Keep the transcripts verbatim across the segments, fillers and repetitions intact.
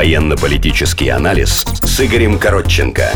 Военно-политический анализ с Игорем Коротченко.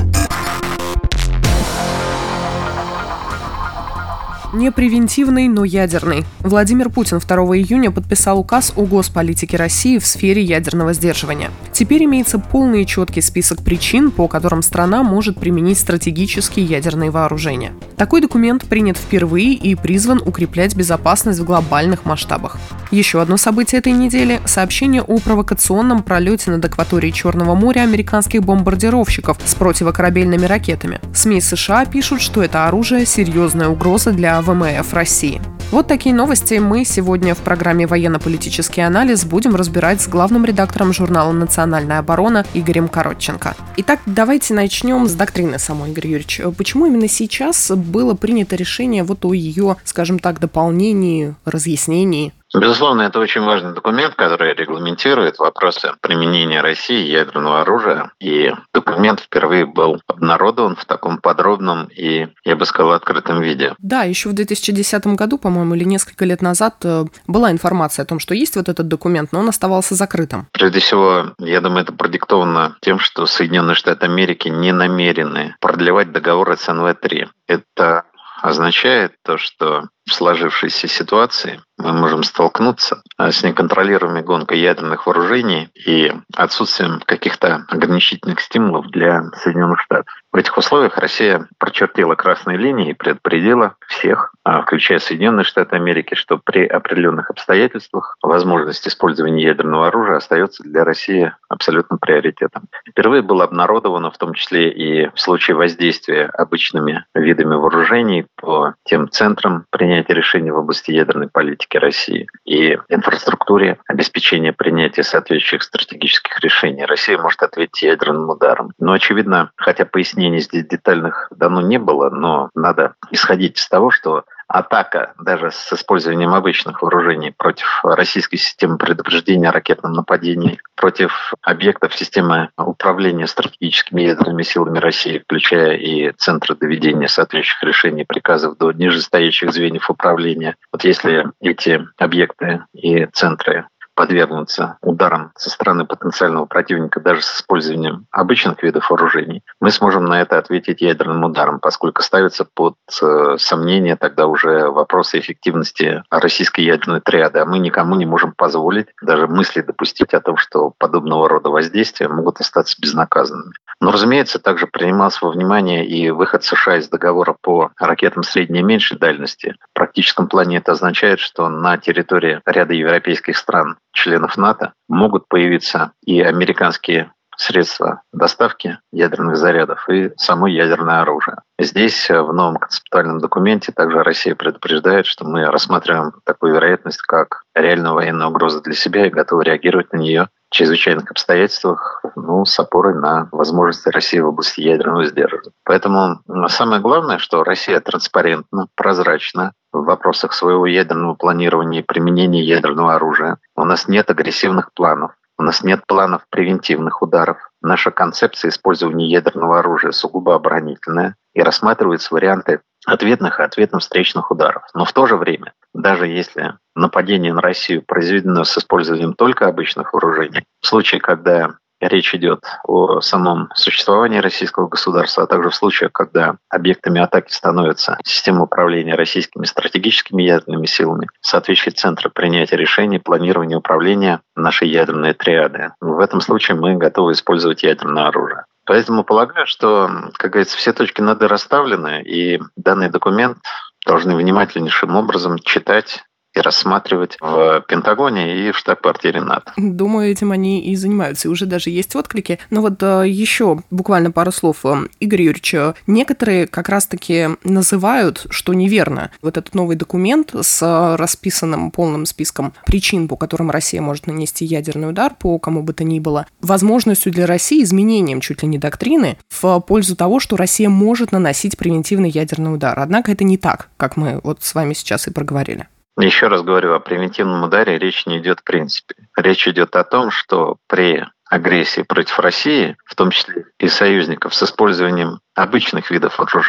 Не превентивный, но ядерный. Владимир Путин второго июня подписал указ о госполитике России в сфере ядерного сдерживания. Теперь имеется полный и четкий список причин, по которым страна может применить стратегические ядерные вооружения. Такой документ принят впервые и призван укреплять безопасность в глобальных масштабах. Еще одно событие этой недели – сообщение о провокационном пролете над акваторией Черного моря американских бомбардировщиков с противокорабельными ракетами. СМИ США пишут, что это оружие – серьезная угроза для ВМФ России. Вот такие новости мы сегодня в программе «Военно-политический анализ» будем разбирать с главным редактором журнала «Национальная оборона» Игорем Коротченко. Итак, давайте начнем с доктрины самой, Игорь Юрьевич. Почему именно сейчас было принято решение вот о ее, скажем так, дополнении, разъяснении? Безусловно, это очень важный документ, который регламентирует вопросы применения России ядерного оружия. И документ впервые был обнародован в таком подробном и, я бы сказал, открытом виде. Да, еще в две тысячи десятом году, по-моему, или несколько лет назад была информация о том, что есть вот этот документ, но он оставался закрытым. Прежде всего, я думаю, это продиктовано тем, что Соединенные Штаты Америки не намерены продлевать договор эс эн вэ три. Это означает то, что в сложившейся ситуации мы можем столкнуться с неконтролируемой гонкой ядерных вооружений и отсутствием каких-то ограничительных стимулов для Соединенных Штатов. В этих условиях Россия прочертила красные линии и предупредила всех, включая Соединенные Штаты Америки, что при определенных обстоятельствах возможность использования ядерного оружия остается для России абсолютно приоритетом. Впервые было обнародовано, в том числе и в случае воздействия обычными видами вооружений по тем центрам принятия решений в области ядерной политики России и инфраструктуре обеспечения принятия соответствующих стратегических решений. Россия может ответить ядерным ударом. Но, очевидно, хотя пояснений здесь детальных дано не было, но надо исходить из того, что атака даже с использованием обычных вооружений против российской системы предупреждения о ракетном нападении, против объектов системы управления стратегическими ядерными силами России, включая и центры доведения соответствующих решений и приказов до нижестоящих звеньев управления. Вот если эти объекты и центры подвергнуться ударам со стороны потенциального противника даже с использованием обычных видов вооружений, мы сможем на это ответить ядерным ударом, поскольку ставится под сомнение тогда уже вопросы эффективности российской ядерной триады, а мы никому не можем позволить даже мысли допустить о том, что подобного рода воздействия могут остаться безнаказанными. Но, разумеется, также принимался во внимание и выход США из договора по ракетам средней и меньшей дальности. В практическом плане это означает, что на территории ряда европейских стран, членов НАТО, могут появиться и американские средства доставки ядерных зарядов и само ядерное оружие. Здесь в новом концептуальном документе также Россия предупреждает, что мы рассматриваем такую вероятность как реальную военную угрозу для себя и готовы реагировать на нее в чрезвычайных обстоятельствах, ну, с опорой на возможности России в области ядерного сдерживания. Поэтому самое главное, что Россия транспарентна, прозрачна в вопросах своего ядерного планирования и применения ядерного оружия. У нас нет агрессивных планов, у нас нет планов превентивных ударов. Наша концепция использования ядерного оружия сугубо оборонительная и рассматриваются варианты ответных и ответно-встречных ударов. Но в то же время, даже если нападение на Россию произведено с использованием только обычных вооружений, в случае, когда речь идет о самом существовании российского государства, а также в случаях, когда объектами атаки становятся системы управления российскими стратегическими ядерными силами, соответствующие центры принятия решений, планирования управления нашей ядерной триады. В этом случае мы готовы использовать ядерное оружие. Поэтому полагаю, что, как говорится, все точки над «и» расставлены, и данный документ должны внимательнейшим образом читать и рассматривать в Пентагоне и в штаб-квартире НАТО. Думаю, этим они и занимаются, и уже даже есть отклики. Но вот еще буквально пару слов. Игорь Юрьевич, некоторые как раз-таки называют, что неверно, вот этот новый документ с расписанным полным списком причин, по которым Россия может нанести ядерный удар по кому бы то ни было, возможностью для России изменением чуть ли не доктрины в пользу того, что Россия может наносить превентивный ядерный удар. Однако это не так, как мы вот с вами сейчас и проговорили. Еще раз говорю, о превентивном ударе речь не идет в принципе. Речь идет о том, что при агрессии против России, в том числе и союзников, с использованием обычных видов вооружений,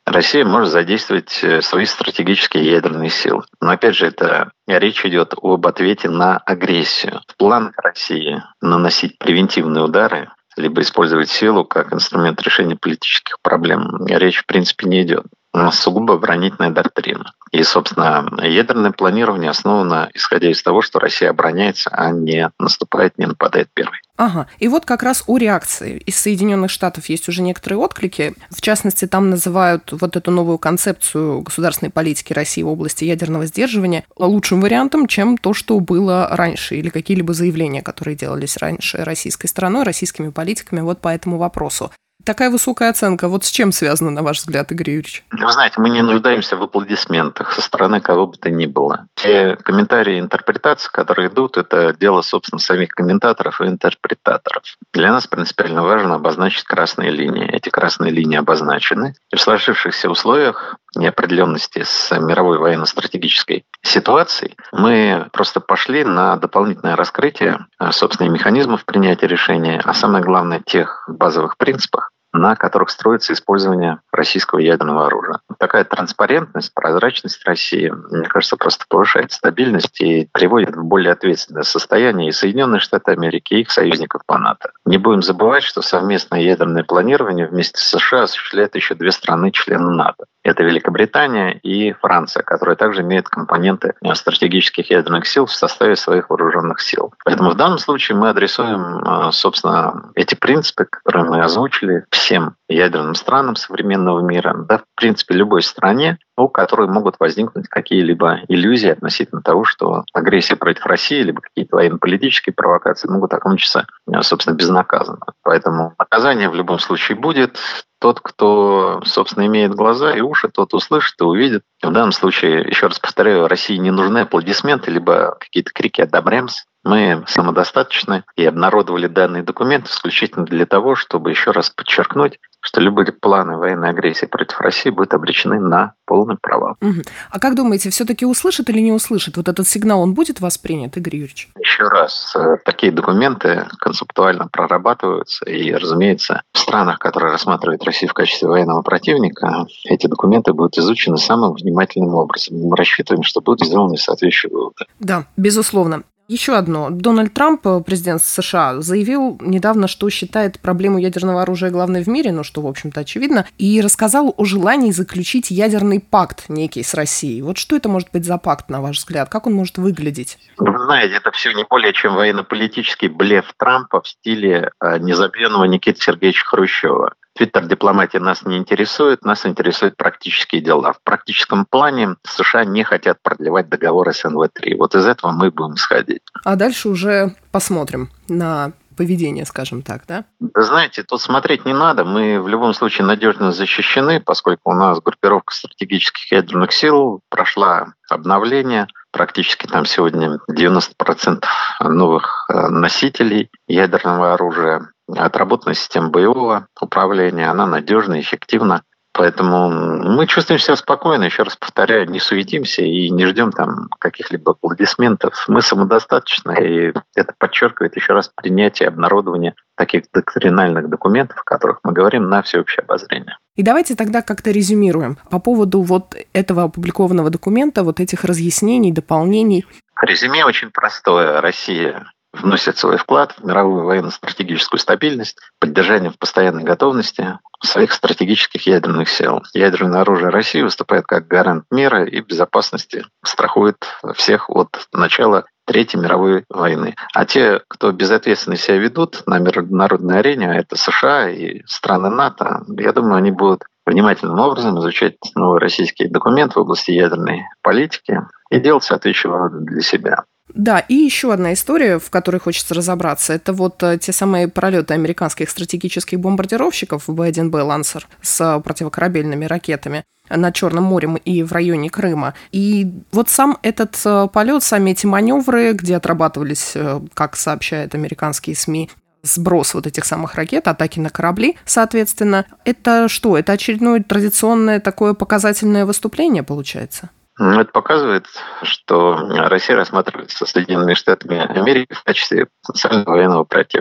Россия может задействовать свои стратегические ядерные силы. Но опять же, это речь идет об ответе на агрессию. В планах России наносить превентивные удары либо использовать силу как инструмент решения политических проблем речь в принципе не идет. У нас сугубо оборонительная доктрина. И, собственно, ядерное планирование основано, исходя из того, что Россия обороняется, а не наступает, не нападает первой. Ага, и вот как раз о реакции. Из Соединенных Штатов есть уже некоторые отклики. В частности, там называют вот эту новую концепцию государственной политики России в области ядерного сдерживания лучшим вариантом, чем то, что было раньше, или какие-либо заявления, которые делались раньше российской стороной, российскими политиками вот по этому вопросу. Такая высокая оценка, вот с чем связана, на ваш взгляд, Игорь Юрьевич? Вы знаете, мы не нуждаемся в аплодисментах со стороны кого бы то ни было. Те комментарии и интерпретации, которые идут, это дело, собственно, самих комментаторов и интерпретаторов. Для нас принципиально важно обозначить красные линии. Эти красные линии обозначены. И в сложившихся условиях неопределенности с мировой военно-стратегической ситуацией мы просто пошли на дополнительное раскрытие, собственно, механизмов принятия решения, а самое главное, тех базовых принципов, на которых строится использование российского ядерного оружия. Такая транспарентность, прозрачность России, мне кажется, просто повышает стабильность и приводит в более ответственное состояние и Соединенные Штаты Америки, и их союзников по НАТО. Не будем забывать, что совместное ядерное планирование вместе с США осуществляют еще две страны-члены НАТО. Это Великобритания и Франция, которые также имеют компоненты стратегических ядерных сил в составе своих вооруженных сил. Поэтому в данном случае мы адресуем, собственно, эти принципы, которые мы озвучили, всем ядерным странам современного мира, да, в принципе, любой стране, у которой могут возникнуть какие-либо иллюзии относительно того, что агрессия против России либо какие-то военно-политические провокации могут окончиться, собственно, безнаказанно. Поэтому наказание в любом случае будет. Тот, кто, собственно, имеет глаза и уши, тот услышит и увидит. В данном случае, еще раз повторяю, России не нужны аплодисменты, либо какие-то крики «одобряемся». Мы самодостаточны и обнародовали данные документы исключительно для того, чтобы еще раз подчеркнуть, что любые планы военной агрессии против России будут обречены на полный провал. Угу. А как думаете, все-таки услышит или не услышит? Вот этот сигнал, он будет воспринят, Игорь Юрьевич? Еще раз, такие документы концептуально прорабатываются, и, разумеется, в странах, которые рассматривают Россию в качестве военного противника, эти документы будут изучены самым внимательным образом. Мы рассчитываем, что будут сделаны соответствующие выводы. Да, безусловно. Еще одно. Дональд Трамп, президент США, заявил недавно, что считает проблему ядерного оружия главной в мире, ну что, в общем-то, очевидно, и рассказал о желании заключить ядерный пакт некий с Россией. Вот что это может быть за пакт, на ваш взгляд? Как он может выглядеть? Вы знаете, это все не более чем военно-политический блеф Трампа в стиле незабвенного Никиты Сергеевича Хрущева. Твиттер-дипломатия нас не интересует, нас интересуют практические дела. В практическом плане США не хотят продлевать договор эс эн вэ три. Вот из этого мы будем исходить. А дальше уже посмотрим на поведение, скажем так, да? Вы знаете, тут смотреть не надо. Мы в любом случае надежно защищены, поскольку у нас группировка стратегических ядерных сил прошла обновление. Практически там сегодня девяносто процентов новых носителей ядерного оружия. Отработана система боевого управления, она надежна, эффективна. Поэтому мы чувствуем себя спокойно, еще раз повторяю, не суетимся и не ждем там каких-либо аплодисментов. Мы самодостаточны, и это подчеркивает еще раз принятие, обнародование таких доктринальных документов, о которых мы говорим, на всеобщее обозрение. И давайте тогда как-то резюмируем по поводу вот этого опубликованного документа, вот этих разъяснений, дополнений. Резюме очень простое. Россия вносит свой вклад в мировую военно-стратегическую стабильность, поддержание в постоянной готовности своих стратегических ядерных сил. Ядерное оружие России выступает как гарант мира и безопасности, страхует всех от начала Третьей мировой войны. А те, кто безответственно себя ведут на международной арене, а это США и страны НАТО, я думаю, они будут внимательным образом изучать новые российские документы в области ядерной политики и делать соответствующие выводы для себя. Да, и еще одна история, в которой хочется разобраться, это вот те самые пролеты американских стратегических бомбардировщиков бэ один бэ «Лансер» с противокорабельными ракетами над Черным морем и в районе Крыма. И вот сам этот полет, сами эти маневры, где отрабатывались, как сообщают американские СМИ, сброс вот этих самых ракет, атаки на корабли, соответственно, это что? Это очередное традиционное такое показательное выступление, получается? Это показывает, что Россия рассматривается Соединенными Штатами Америки в качестве потенциального военного противника.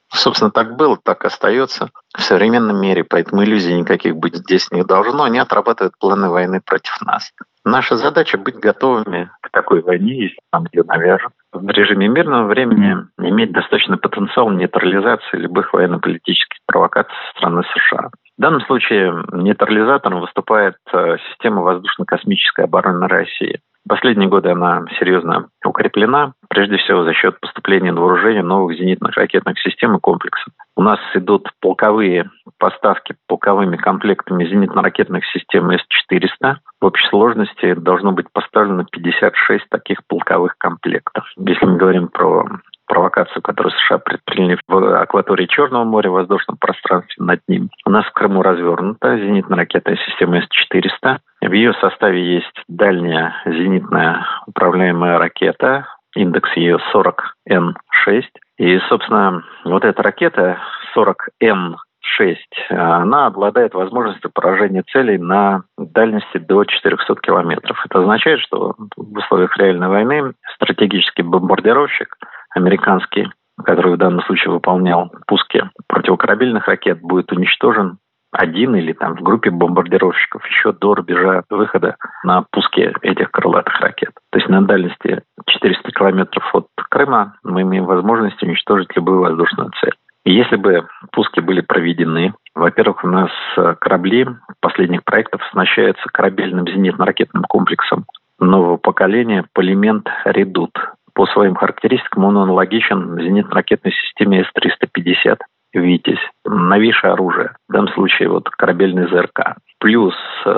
Собственно, так было, так остается в современном мире, поэтому иллюзий никаких быть здесь не должно. Они отрабатывают планы войны против нас. Наша задача — быть готовыми к такой войне, если нам ее навяжут. В режиме мирного времени иметь достаточный потенциал нейтрализации любых военно-политических провокаций со стороны США. В данном случае нейтрализатором выступает система воздушно-космической обороны России. В последние годы она серьезно укреплена, прежде всего за счет поступления на вооружение новых зенитных ракетных систем и комплексов. У нас идут полковые поставки полковыми комплектами зенитно-ракетных систем эс четыреста. В общей сложности должно быть поставлено пятьдесят шесть таких полковых комплектов. Если мы говорим про провокацию, которую США предприняли в акватории Черного моря, в воздушном пространстве над ним. У нас в Крыму развернута зенитно-ракетная система эс четыреста. В ее составе есть дальняя зенитная управляемая ракета, индекс ее сорок эн шесть. И, собственно, вот эта ракета сорок эн шесть, она обладает возможностью поражения целей на дальности до четырехсот километров. Это означает, что в условиях реальной войны стратегический бомбардировщик американский, который в данном случае выполнял пуски противокорабельных ракет, будет уничтожен один или там в группе бомбардировщиков еще до рубежа выхода на пуски этих крылатых ракет. То есть на дальности четыреста километров от Крыма мы имеем возможность уничтожить любую воздушную цель. И если бы пуски были проведены, во-первых, у нас корабли последних проектов оснащаются корабельным зенитно-ракетным комплексом нового поколения «Полимент Редут». По своим характеристикам он аналогичен зенитно-ракетной системе эс триста пятьдесят «Витязь». Новейшее оружие, в данном случае вот корабельный зэ эр ка. Плюс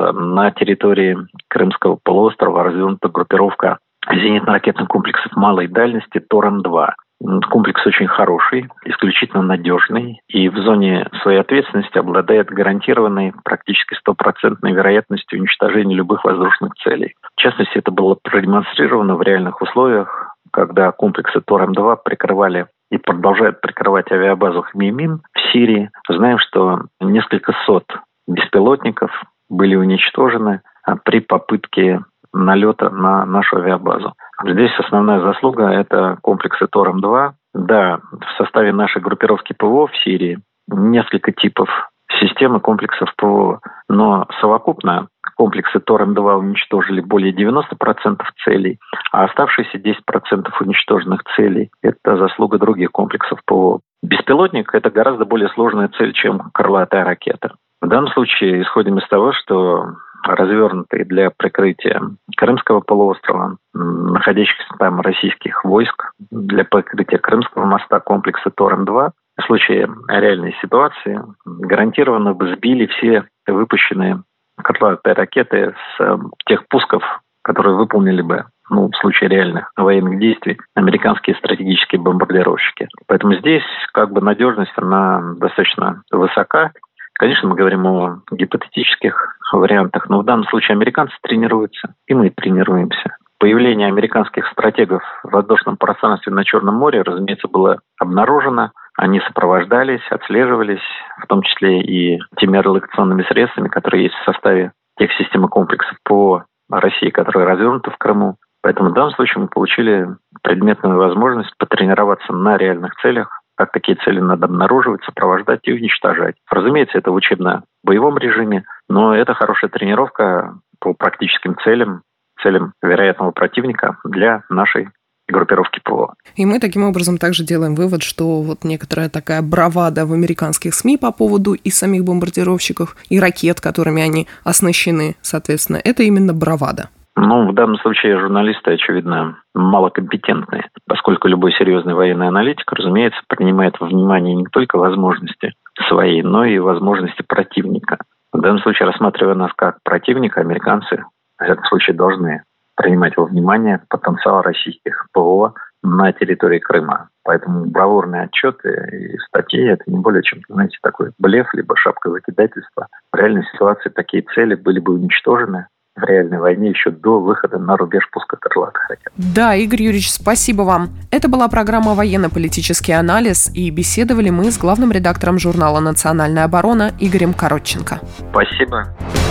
на территории Крымского полуострова развернута группировка зенитно-ракетных комплексов малой дальности Торем два. Комплекс очень хороший, исключительно надежный и в зоне своей ответственности обладает гарантированной практически стопроцентной вероятностью уничтожения любых воздушных целей. В частности, это было продемонстрировано в реальных условиях, когда комплексы Торем два прикрывали и продолжают прикрывать авиабазу Хмеймим в Сирии. Знаем, что несколько сот беспилотников были уничтожены при попытке налета на нашу авиабазу. Здесь основная заслуга – это комплексы Торем два. Да, в составе нашей группировки ПВО в Сирии несколько типов системы комплексов ПВО, но совокупно комплексы Торем два уничтожили более девяносто процентов целей, а оставшиеся десять процентов уничтоженных целей – это заслуга других комплексов ПВО. Беспилотник – это гораздо более сложная цель, чем крылатая ракета. В данном случае исходим из того, что развернутые для прикрытия Крымского полуострова, находящихся там российских войск, для прикрытия Крымского моста комплекса Торем два, в случае реальной ситуации гарантированно бы сбили все выпущенные крылатые ракеты с тех пусков, которые выполнили бы, ну, в случае реальных военных действий, американские стратегические бомбардировщики. Поэтому здесь как бы надежность, она достаточно высока. Конечно, мы говорим о гипотетических вариантах, но в данном случае американцы тренируются, и мы тренируемся. Появление американских стратегов в воздушном пространстве на Черном море, разумеется, было обнаружено. Они сопровождались, отслеживались, в том числе и теми радиолокационными средствами, которые есть в составе тех систем и комплексов по России, которые развернуты в Крыму. Поэтому в данном случае мы получили предметную возможность потренироваться на реальных целях, как такие цели надо обнаруживать, сопровождать и уничтожать. Разумеется, это в учебно-боевом режиме, но это хорошая тренировка по практическим целям, целям вероятного противника для нашей группировки ПВО. И мы таким образом также делаем вывод, что вот некоторая такая бравада в американских СМИ по поводу и самих бомбардировщиков, и ракет, которыми они оснащены, соответственно, это именно бравада. Ну, в данном случае журналисты, очевидно, малокомпетентные, поскольку любой серьезный военный аналитик, разумеется, принимает во внимание не только возможности свои, но и возможности противника. В данном случае, рассматривая нас как противника, американцы, в всяком случае, должны принимать во внимание потенциал российских ПВО на территории Крыма. Поэтому бравурные отчеты и статьи – это не более чем, знаете, такой блеф, либо шапка закидательства. В реальной ситуации такие цели были бы уничтожены в реальной войне еще до выхода на рубеж пуска крылатых ракет. Да, Игорь Юрьевич, спасибо вам. Это была программа «Военно-политический анализ», и беседовали мы с главным редактором журнала «Национальная оборона» Игорем Коротченко. Спасибо.